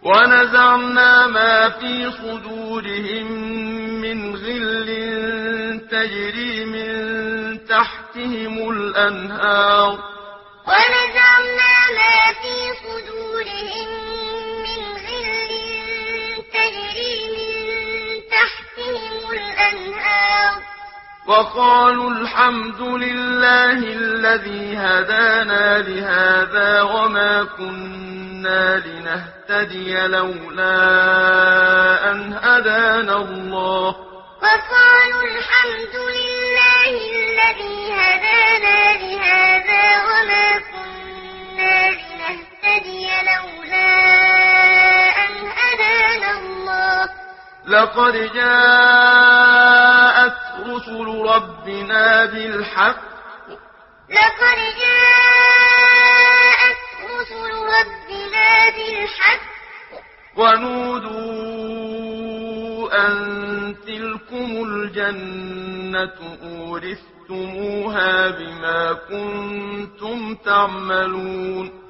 ونزعنا ما في صدورهم من غل تجري من تحتهم الأنهار ونزعنا ما في صدورهم من غل تجري من تحتهم الأنهار وقالوا الحمد لله الذي هدانا لهذا وما كنا لنهتدي لولا أن هدانا الله وقالوا الحمد لله الذي هدانا لهذا وما كنا لنهتدي لولا أن هدانا الله لقد جاءت رسل ربنا بالحق لقد جاءت رسل ربنا بالحق ونودوا أن تلكم الجنة أورثتموها بما كنتم تعملون